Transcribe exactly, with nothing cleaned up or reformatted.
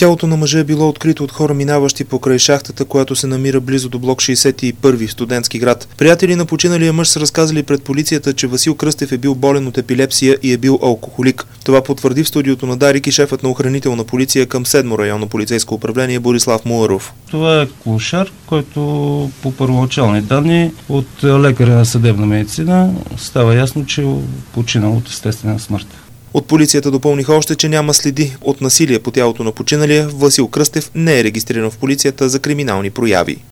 Тялото на мъжа е било открито от хора, минаващи покрай шахтата, която се намира близо до блок шейсет и първи в Студентски град. Приятели на починалия мъж са разказали пред полицията, че Васил Кръстев е бил болен от епилепсия и е бил алкохолик. Това потвърди в студиото на Дарик и шефът на охранителна полиция към седмо районно полицейско управление Борислав Муаров. Това е клошар, който по първоначални данни от лекаря на съдебна медицина става ясно, че е починал от естествена смърт. От полицията допълниха още, че няма следи от насилие по тялото на починалия. Васил Кръстев не е регистриран в полицията за криминални прояви.